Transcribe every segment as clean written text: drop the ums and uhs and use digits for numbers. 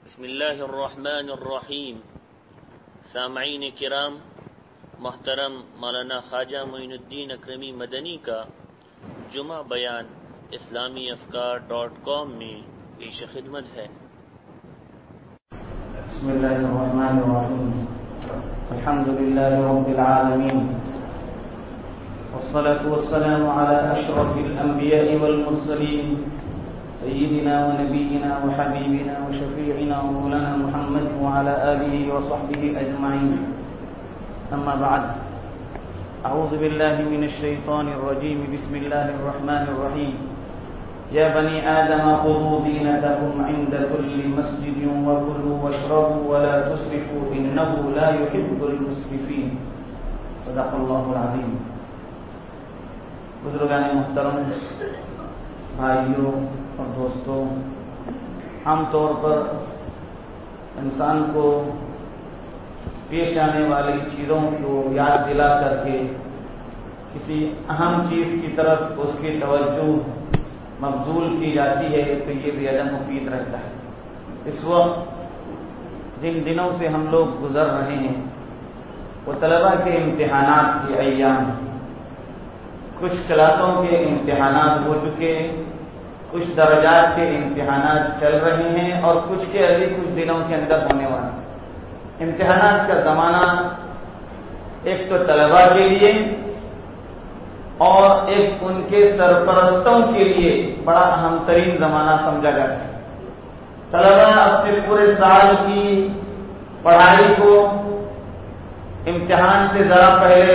بسم اللہ الرحمن الرحیم. سامعین کرام، محترم مولانا خواجہ معین الدین اکرمی مدنی کا جمعہ بیان اسلامیافکار.com میں پیش خدمت ہے. بسم اللہ الرحمن الرحیم. الحمد للہ رب العالمین، والصلاة والسلام على أشرف الأنبياء والمرسلين سيدنا ونبينا وحبيبنا وشفيعنا ومولانا محمد وعلى آله وصحبه أجمعين. أما بعد، أعوذ بالله من الشيطان الرجيم. بسم الله الرحمن الرحيم. يا بني آدم خذوا زينتكم عند كل مسجد وكلوا واشربوا ولا تسرفوا إنه لا يحب المسرفين. صدق الله العظيم. بزرگان محترم، بھائیوں اور دوستوں، عام طور پر انسان کو پیش آنے والی چیزوں کو یاد دلا کر کے کسی اہم چیز کی طرف اس کی توجہ مبذول کی جاتی ہے تو یہ زیادہ مفید رہتا ہے. اس وقت جن دنوں سے ہم لوگ گزر رہے ہیں وہ طلباء کے امتحانات کے ایام ہیں. کچھ کلاسوں کے امتحانات ہو چکے، کچھ درجات کے امتحانات چل رہے ہیں اور کچھ کے ابھی کچھ دنوں کے اندر ہونے والے ہیں. امتحانات کا زمانہ ایک تو طلباء کے لیے اور ایک ان کے سرپرستوں کے لیے بڑا اہم ترین زمانہ سمجھا جاتا ہے. طلباء اپنے پورے سال کی پڑھائی کو امتحان سے ذرا پہلے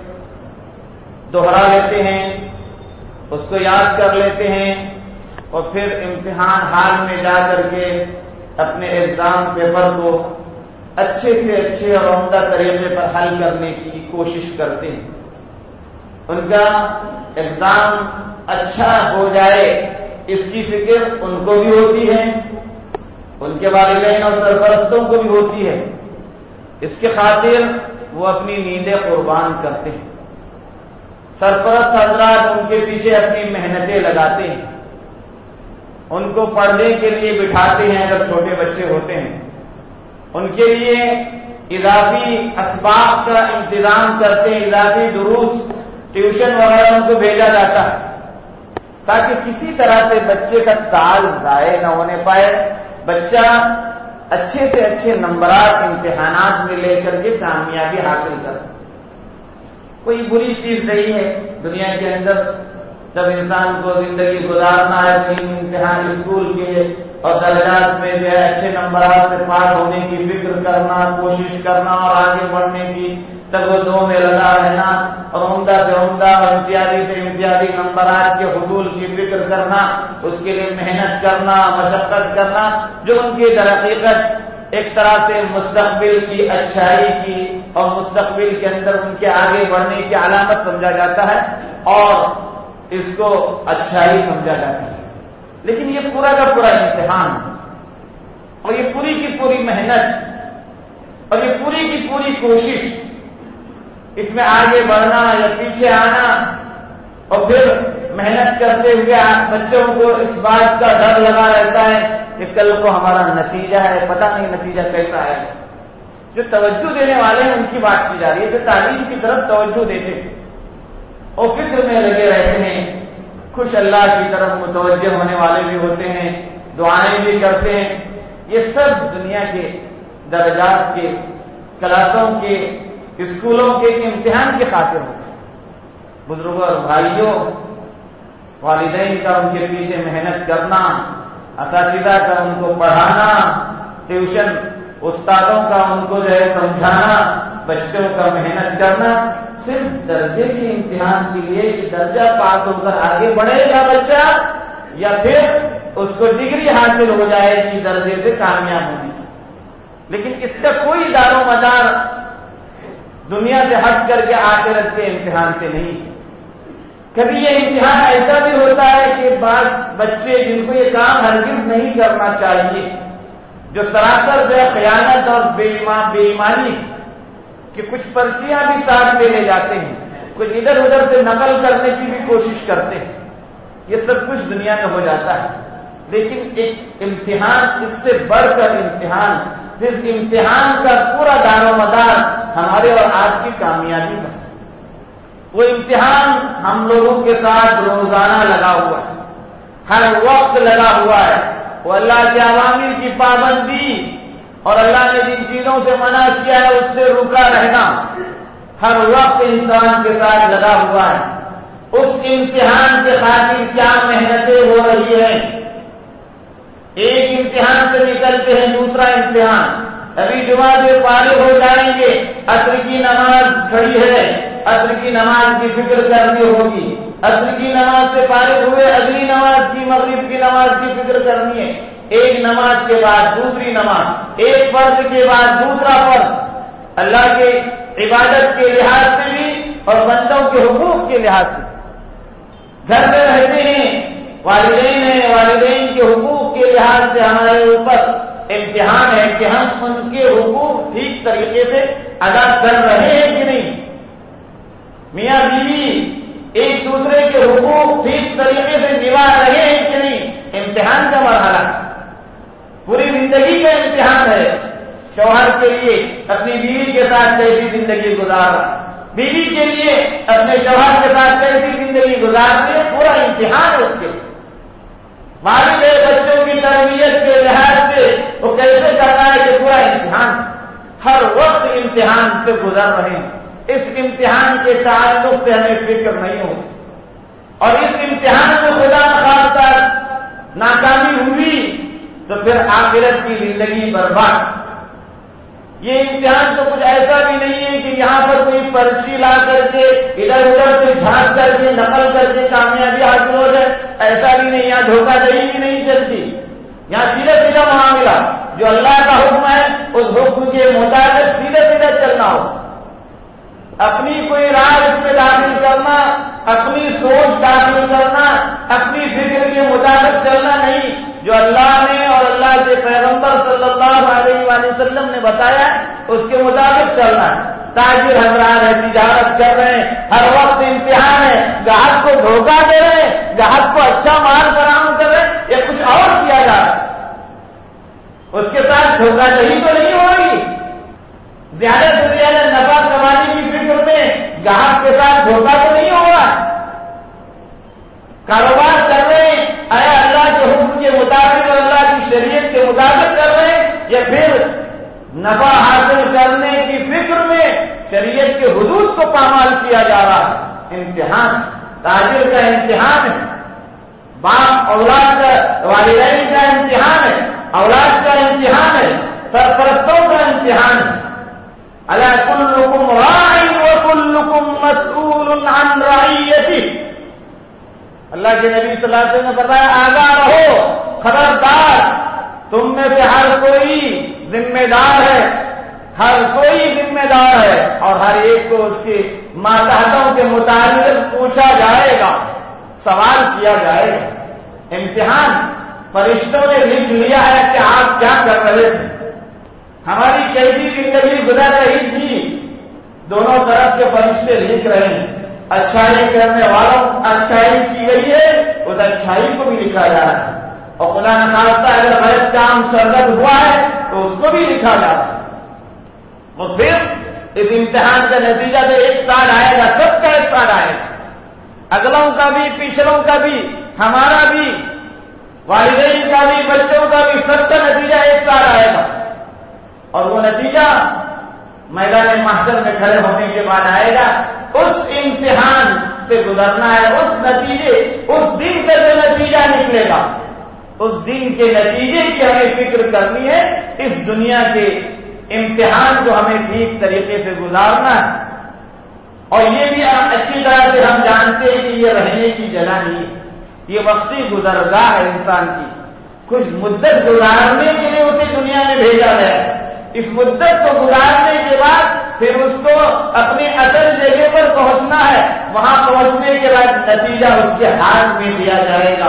دوہرا لیتے ہیں، اس کو یاد کر لیتے ہیں اور پھر امتحان ہال میں جا کر کے اپنے ایگزام پیپر کو اچھے سے اچھے اور عمدہ طریقے پر حل کرنے کی کوشش کرتے ہیں. ان کا ایگزام اچھا ہو جائے اس کی فکر ان کو بھی ہوتی ہے، ان کے والدین اور سرپرستوں کو بھی ہوتی ہے. اس کی خاطر وہ اپنی نیندیں قربان کرتے ہیں. سرپرست حضرات ان کے پیچھے اپنی محنتیں لگاتے ہیں، ان کو پڑھنے کے لیے بٹھاتے ہیں اگر چھوٹے بچے ہوتے ہیں. ان کے لیے اضافی اسباق کا انتظام کرتے ہیں، اضافی دروس، ٹیوشن وغیرہ ان کو بھیجا جاتا ہے تاکہ کسی طرح سے بچے کا سال ضائع نہ ہونے پائے، بچہ اچھے سے اچھے نمبرات امتحانات میں لے کر کے کامیابی حاصل کرے. کوئی بری چیز نہیں ہے دنیا کے اندر جب انسان کو زندگی گزارنا ہے، تین امتحان اسکول کے اور درجات میں جو ہے اچھے نمبرات سے پاس ہونے کی فکر کرنا، کوشش کرنا اور آگے بڑھنے کی تگودوں میں لگا رہنا اور عمدہ سے عمدہ اور امتیازی سے امتیازی نمبرات کے حصول کی فکر کرنا، اس کے لیے محنت کرنا، مشقت کرنا، جو ان کی درحقیقت ایک طرح سے مستقبل کی اچھائی کی اور مستقبل کے اندر ان کے آگے بڑھنے کی علامت سمجھا جاتا ہے اور اس کو اچھائی سمجھا جاتا ہے. لیکن یہ پورا کا پورا امتحان اور یہ پوری کی پوری محنت اور یہ پوری کی پوری کوشش، اس میں آگے بڑھنا یا پیچھے آنا اور پھر محنت کرتے ہوئے بچوں کو اس بات کا ڈر لگا رہتا ہے کہ کل کو ہمارا نتیجہ ہے، پتہ نہیں نتیجہ کیسا ہے. جو توجہ دینے والے ہیں ان کی بات کی جا رہی ہے، جو تعلیم کی طرف توجہ دیتے ہیں اور فکر میں لگے رہتے ہیں، خوش اللہ کی طرف متوجہ ہونے والے بھی ہوتے ہیں، دعائیں بھی کرتے ہیں. یہ سب دنیا کے درجات کے، کلاسوں کے، اسکولوں کے امتحان کی خاطر ہوتے ہیں. بزرگوں اور بھائیوں، والدین کا ان کے پیچھے محنت کرنا، اساتذہ کا ان کو پڑھانا، ٹیوشن استادوں کا ان کو جو ہے سمجھانا، بچوں کا محنت کرنا صرف درجے کے امتحان کے لیے کہ درجہ پاس ہو کر آگے بڑھے گا بچہ یا پھر اس کو ڈگری حاصل ہو جائے گی درجے سے کامیاب ہونے کی. لیکن اس کا کوئی دار و مدار دنیا سے ہٹ کر کے آخرت کے امتحان سے نہیں. کبھی یہ امتحان ایسا بھی ہوتا ہے کہ بعض بچے جن کو یہ کام ہرگز نہیں کرنا چاہیے، جو سراسر جو خیانت اور بے ایمانی کہ کچھ پرچیاں بھی ساتھ میں لے جاتے ہیں، کچھ ادھر ادھر سے نقل کرنے کی بھی کوشش کرتے ہیں، یہ سب کچھ دنیا میں ہو جاتا ہے. لیکن ایک امتحان اس سے بڑھ کر امتحان، جس امتحان کا پورا دار و مدار ہمارے اور آپ کی کامیابی کا، وہ امتحان ہم لوگوں کے ساتھ روزانہ لگا ہوا ہے، ہر وقت لگا ہوا ہے۔ وہ اللہ کے اوامر کی پابندی اور اللہ نے جن چیزوں سے منع کیا ہے اس سے رکا رہنا ہر وقت انسان کے ساتھ لگا ہوا ہے۔ اس امتحان کے خاطر کیا محنتیں ہو رہی ہیں۔ ایک امتحان سے نکلتے ہیں دوسرا امتحان، ابھی جمعہ سے فارغ ہو جائیں گے، عصر کی نماز کھڑی ہے، عصر کی نماز کی فکر کرنی ہوگی، عصر کی نماز سے فارغ ہوئے اگلی نماز کی، مغرب کی نماز کی فکر کرنی ہے، ایک نماز کے بعد دوسری نماز، ایک فرض کے بعد دوسرا فرض، اللہ کے عبادت کے لحاظ سے بھی اور بندوں کے حقوق کے لحاظ سے۔ گھر میں رہتے ہیں، والدین ہیں، والدین کے حقوق کے لحاظ سے ہمارے اوپر امتحان ہے کہ ہم ان کے حقوق ٹھیک طریقے سے ادا کر رہے ہیں کہ نہیں۔ میاں بیوی ایک دوسرے کے حقوق ٹھیک طریقے سے نبھا رہے ہیں کہ نہیں، امتحان کا مرحلہ، پوری زندگی کا امتحان ہے۔ شوہر کے لیے اپنی بیوی کے ساتھ کیسی زندگی گزارنا، بیوی کے لیے اپنے شوہر کے ساتھ کیسی زندگی گزارنی ہے، پورا امتحان ہے اس کے۔ والد بچوں کی تربیت کے لحاظ سے وہ کیسے کرنا ہے کہ پورا امتحان، ہر وقت امتحان سے گزر رہے ہیں۔ اس امتحان کے تعلق سے ہمیں فکر نہیں ہوتی، اور اس امتحان میں خدا نخواستہ ناکامی ہوئی تو پھر آخرت کی زندگی برباد۔ یہ امتحان تو کچھ ایسا بھی نہیں ہے کہ یہاں پر کوئی پرچی لا کر کے ادھر ادھر سے جھانک کر کے نقل کر کے کامیابی حاصل ہو جائے، ایسا بھی نہیں، یہاں دھوکہ دہی بھی نہیں چلتی، یہاں سیدھا سیدھا معاملہ، جو اللہ کا حکم ہے اس حکم کے مطابق سیدھا سیدھا چلنا ہو، اپنی کوئی رائے اس میں داخل کرنا، اپنی سوچ داخل کرنا، اپنی فکر کے مطابق چلنا نہیں، جو اللہ نے اور اللہ کے پیغمبر صلی اللہ علیہ وآلہ وسلم نے بتایا اس کے مطابق چلنا ہے۔ تاجر حضرات ہے، تجارت کر رہے ہیں، ہر وقت امتحان ہے، گاہک کو دھوکہ دے رہے ہیں، گاہک کو اچھا مال فراہم کر رہے ہیں یا کچھ اور کیا جا رہا ہے، اس کے ساتھ دھوکہ دہی تو نہیں ہو رہی، زیادہ سے زیادہ نفع کمانے کی فکر میں گاہک کے ساتھ دھوکہ تو نہیں ہو رہا ہے، کاروبار کر رہے ہیں اے اللہ کے حکم کے مطابق اور اللہ کی شریعت کے مطابق کر رہے ہیں، یا پھر نفع حاصل کرنے کی فکر میں شریعت کے حدود کو پامال کیا جا رہا ہے۔ امتحان تاجر کا امتحان ہے، باپ اولاد کا، والدین کا امتحان ہے، اولاد کا امتحان ہے، سرپرستوں کا امتحان ہے۔ الا کلکم راع وکلکم مسئول عن رعیتہ، اللہ کے نبی صلی اللہ علیہ وسلم نے بتایا آگاہ رہو، خبردار، تم میں سے ہر کوئی ذمہ دار ہے، ہر کوئی ذمہ دار ہے، اور ہر ایک کو اس کے ماتحتوں کے متعلق پوچھا جائے گا، سوال کیا جائے گا۔ امتحان فرشتوں نے لکھ لیا ہے کہ آپ کیا کر رہے تھے، ہماری کیسی زندگی گزر رہی تھی، دونوں طرف کے فرشتے لکھ رہے ہیں۔ اچھائی کرنے والوں اچھائی کی گئی ہے، اس اچھائی کو بھی لکھا جا رہا ہے، اور خدا نخواستہ اگر غلط کام سرزد ہوا ہے تو اس کو بھی لکھا جا رہا ہے۔ اور پھر اس امتحان کا نتیجہ تو ایک سال آئے گا، سب کا ایک سال آئے گا، اگلوں کا بھی، پچھلوں کا بھی، ہمارا بھی، والدین کا بھی، بچوں کا بھی، سب کا نتیجہ ایک سال آئے گا، اور وہ نتیجہ میدان محشر میں کھڑے ہونے کے بعد آئے گا۔ اس امتحان سے گزرنا ہے، اس نتیجے، اس دن کا جو نتیجہ نکلے گا، اس دن کے نتیجے کی ہمیں فکر کرنی ہے۔ اس دنیا کے امتحان کو ہمیں ٹھیک طریقے سے گزارنا ہے، اور یہ بھی اچھی طرح سے ہم جانتے ہیں کہ یہ رہنے کی جگہ نہیں ہے، یہ وقتی گزرگاہ ہے انسان کی، کچھ مدت گزارنے کے لیے اسے دنیا میں بھیجا گیا ہے، اس مدت کو گزارنے کے بعد پھر اس کو اپنی اصل جگہ پر پہنچنا ہے، وہاں پہنچنے کے بعد نتیجہ اس کے ہاتھ میں دیا جائے گا،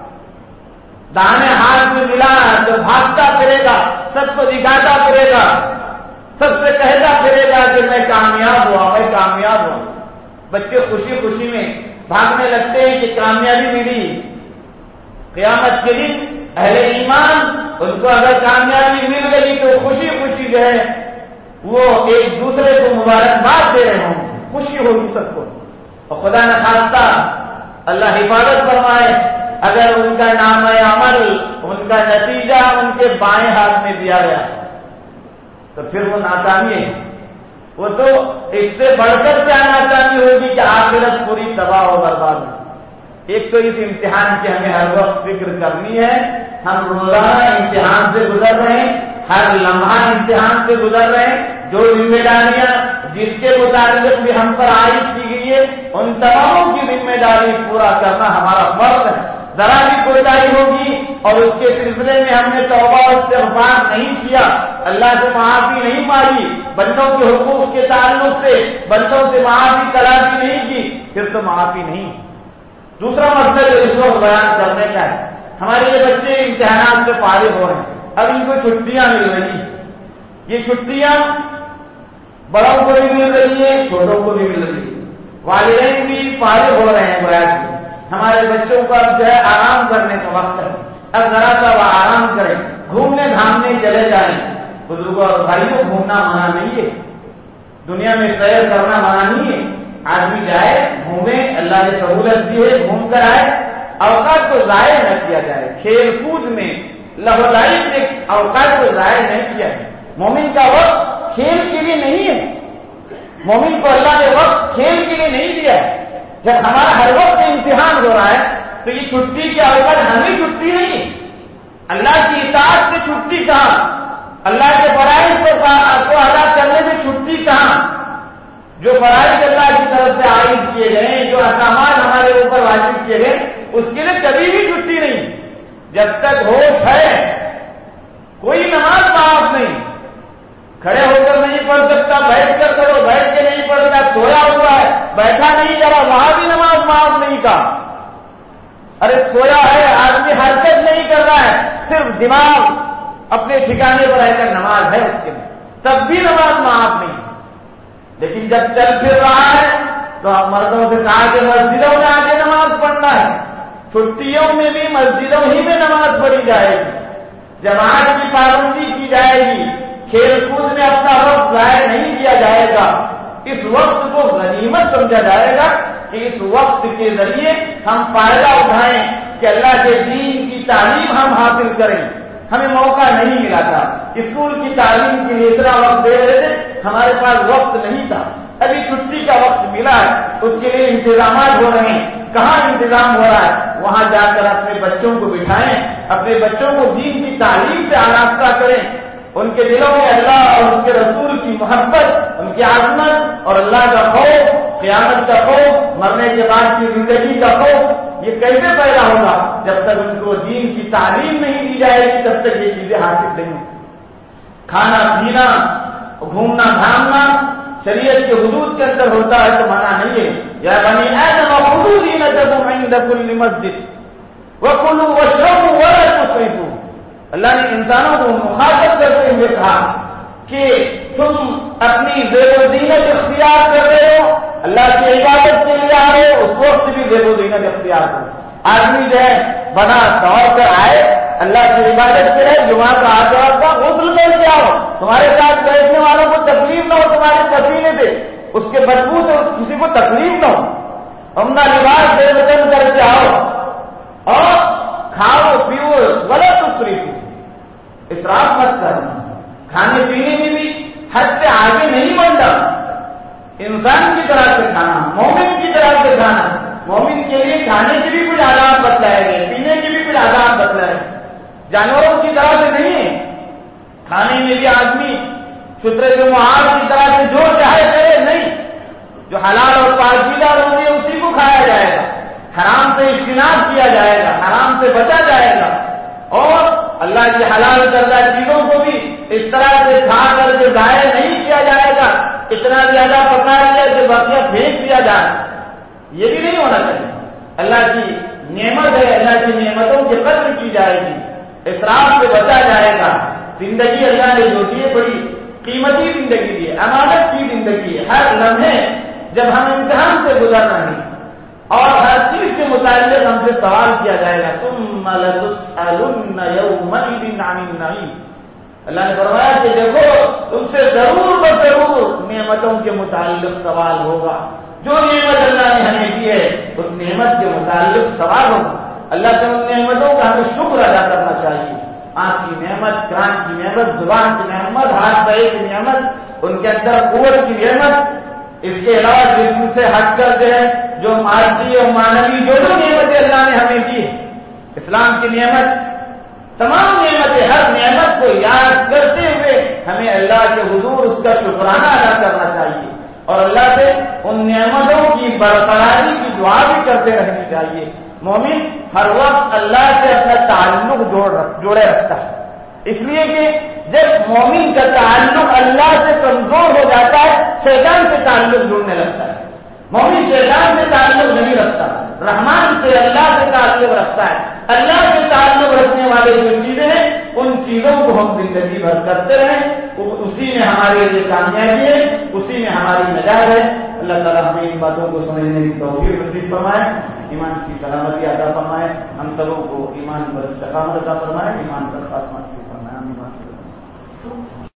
دانے ہاتھ میں ملا تو بھاگتا پھرے گا، سب کو دکھاتا پھرے گا، سب سے کہتا پھرے گا کہ میں کامیاب ہوا، میں کامیاب ہوا۔ بچے خوشی خوشی میں بھاگنے لگتے ہیں کہ کامیابی ملی، قیامت کے دن اہل ایمان ان کو اگر کامیابی مل گئی تو خوشی خوشی جو ہے وہ ایک دوسرے کو مبارکباد دے رہے ہوں، خوشی ہوگی سب کو. اور خدا نہ خواستہ اللہ حفاظت فرمائے اگر ان کا نام عمل، ان کا نتیجہ ان کے بائیں ہاتھ میں دیا گیا تو پھر وہ ناکامی ہے. وہ تو اس سے بڑھ کر کیا ناکامی ہوگی کہ آخرت پوری تباہ و برباد ہو. ایک تو اس امتحان کی ہمیں ہر وقت فکر کرنی ہے. ہم روزانہ امتحان سے گزر رہے ہیں، ہر لمحہ امتحان سے گزر رہے ہیں. جو ذمہ داریاں جس کے متعلق بھی ہم پر عائد کی گئی ہے ان تمام کی ذمہ داری پورا کرنا ہمارا فرض ہے. ذرا بھی کوتاہی ہوگی اور اس کے سلسلے میں ہم نے توبہ اور استغفار نہیں کیا، اللہ سے معافی نہیں مانگی، بندوں کے حقوق کے تعلق سے بندوں سے معافی تلافی نہیں کی، پھر تو معافی نہیں. دوسرا مسئلہ جو اس وقت بیان کرنے کا ہے، ہمارے یہ بچے امتحانات سے فارغ ہو رہے ہیں، اب ان کو چھٹیاں مل رہی ہیں. یہ چھٹیاں بڑوں کو بھی مل رہی ہے، چھوٹوں کو بھی مل رہی ہے. والدین بھی فارغ ہو رہے ہیں گویا کہ ہمارے بچوں کو اب جو ہے آرام کرنے کا وقت ہے، اب ذرا سا وہ آرام کریں، گھومنے گھامنے چلے جائیں. بزرگوں اور بھائیوں، گھومنا منع نہیں ہے، دنیا میں سیر کرنا منع نہیں ہے. آدمی جائے گھومے، اللہ نے سہولت دی ہے، گھوم کر آئے. اوقات کو ضائع نہ کیا جائے، کھیل کود میں لہو لعب میں اوقات کو ضائع نہیں کیا ہے. مومن کا وقت کھیل کے لیے نہیں ہے، مومن کو اللہ نے وقت کھیل کے لیے نہیں دیا ہے. جب ہمارا ہر وقت امتحان ہو رہا ہے تو یہ چھٹی کے اوقات ہمیں چھٹی نہیں ہے. اللہ کی اطاعت سے چھٹی کہاں، اللہ کے فرائض کو ادا کرنے سے چھٹی کہاں. جو فرائض اللہ کی طرف سے عائد کیے گئے، جو احکامات ہمارے اوپر واجب کیے گئے، اس کے لیے کبھی بھی چھٹی نہیں. جب تک ہوش ہے کوئی نماز معاف نہیں. کھڑے ہو کر نہیں پڑھ سکتا، بیٹھ کر کرو، بیٹھ کے نہیں پڑھ سکتا، سویا ہوا ہے بیٹھا نہیں جا رہا، وہاں بھی نماز معاف نہیں کہا. ارے سویا ہے آدمی، حرکت نہیں کر رہا ہے، صرف دماغ اپنے ٹھکانے پر رہ کر نماز ہے اس کے لیے، تب بھی نماز معاف نہیں. لیکن جب چل پھر رہا ہے تو ہم مردوں سے کہا کہ مسجدوں میں آگے نماز پڑھنا ہے. چھٹیوں میں بھی مسجدوں ہی میں نماز پڑھی جائے گی، جماعت کی پابندی کی جائے گی، کھیل کود میں اپنا وقت ضائع نہیں کیا جائے گا. اس وقت کو غنیمت سمجھا جائے گا کہ اس وقت کے ذریعے ہم فائدہ اٹھائیں کہ اللہ کے دین کی تعلیم ہم حاصل کریں. ہمیں موقع نہیں ملا تھا، اسکول کی تعلیم کے لیے اتنا وقت دے رہے تھے، ہمارے پاس وقت نہیں تھا. ابھی چھٹی کا وقت ملا ہے، اس کے لیے انتظامات ہو رہے ہیں. کہاں انتظام ہو رہا ہے؟ وہاں جا کر اپنے بچوں کو بٹھائیں، اپنے بچوں کو دین کی تعلیم سے آراستہ کریں. ان کے دلوں میں اللہ اور اس کے رسول کی محبت، ان کی عظمت اور اللہ کا خوف، قیامت کا خوف، مرنے کے بعد کی زندگی کا خوف. یہ کیسے پیدا ہوگا؟ جب تک ان کو دین کی تعلیم نہیں دی جائے گی تب تک یہ چیزیں حاصل نہیں. کھانا پینا، گھومنا گھامنا شریعت کے حدود کے اندر ہوتا ہے تو منع نہیں ہے. یا بنی آدم خذوا زینتکم عند کل مسجد وکلوا واشربوا ولا تسرفوا. اللہ نے انسانوں کو مخاطب کرتے ہوئے کہا کہ تم اپنی زیب و زینت اختیار کر رہے ہو، اللہ کی عبادت کے لیے آ رہے ہو، اس وقت بھی زیب و زینت اختیار کرو. آدمی جو ہے بنا دوڑ کر آئے اللہ کی عبادت کرے، جمعہ کا آزاد کا غسل کر کے آؤ، تمہارے ساتھ بیٹھنے والوں کو تکلیف نہ ہو، تمہارے پسینے سے اس کے بدبو سے کسی کو تکلیف نہ ہو. اپنا لباس بے وطن کر کے آؤ اور کھاؤ پیو، غلط تسریف، اسراف مت کرنا. کھانے پینے میں بھی حد سے آگے نہیں بڑھنا، انسان کی طرح سے کھانا، مومن کی طرح سے کھانا. مومن کے لیے کھانے کے بھی کچھ آداب بتلائے گئے، پینے کے بھی کچھ آداب بتلائے گئے. جانوروں کی طرح سے نہیں ہے. کھانے میں بھی آدمی فطرت معاذ کی طرح سے جو چاہے کرے نہیں. جو حلال اور پاکیزہ روزی ہے اسی کو کھایا جائے گا، حرام سے اجتناب کیا جائے گا، حرام سے بچا جائے گا. اور اللہ کی حلال کردہ چیزوں کو بھی اس طرح سے کھا کر کے ضائع نہیں کیا جائے گا، اتنا زیادہ پکا لیا کہ بقیہ پھینک دیا جائے، یہ بھی نہیں ہونا چاہیے. اللہ کی نعمت ہے، اللہ کی نعمتوں کی قدر کی جائے گی، اسراف سے بچا جائے گا. زندگی اللہ نے جو دی ہے بڑی قیمتی زندگی دی ہے، امانت کی زندگی ہے. ہر لمحے جب ہم امتحان سے گزر رہے ہیں، اور ہر چیز کے متعلق ہم سے سوال کیا جائے گا. ثم لتسألن یومئذ عن النعیم. اللہ نے فرمایا کہ دیکھو تم سے ضرور نعمتوں کے متعلق سوال ہوگا. جو نعمت اللہ نے ہمیں دی ہے اس نعمت کے متعلق سوال ہوگا. اللہ سے ان نعمتوں کا ہمیں شکر ادا کرنا چاہیے. آنکھ کی نعمت، کان کی نعمت، زبان کی نعمت، ہاتھ پیر کی نعمت، ان کے اندر قوت کی نعمت، اس کے علاوہ جسم سے ہٹ کر جو مادی اور مانوی جو نعمتیں اللہ نے ہمیں دی ہے، اسلام کی نعمت، تمام نعمتیں، ہر نعمت کو یاد کرتے ہوئے ہمیں اللہ کے حضور اس کا شکرانہ ادا کرنا چاہیے اور اللہ سے ان نعمتوں کی برقراری کی دعا بھی کرتے رہنی چاہیے. مومن ہر وقت اللہ سے اپنا تعلق جوڑے رکھتا ہے، اس لیے کہ جب مومن کا تعلق اللہ سے کمزور ہو جاتا ہے شیطان سے تعلق جڑنے لگتا ہے. مومن شیطان سے تعلق نہیں رکھتا، رحمان سے اللہ سے تعلق رکھتا ہے. اللہ سے تعلق رکھنے والے جو چیزیں ہیں ان چیزوں کو ہم زندگی بھر کرتے رہیں، اسی میں ہمارے لیے کامیابی ہے، اسی میں ہماری نجات ہے. اللہ تعالیٰ ہمیں ان باتوں کو سمجھنے کی توفیق نصیب فرمائے، ایمان کی سلامتی عطا فرمائے، ہم سبوں کو ایمان پر استقامت عطا فرمائے، ایمان پر خاتمہ نصیب فرمائے.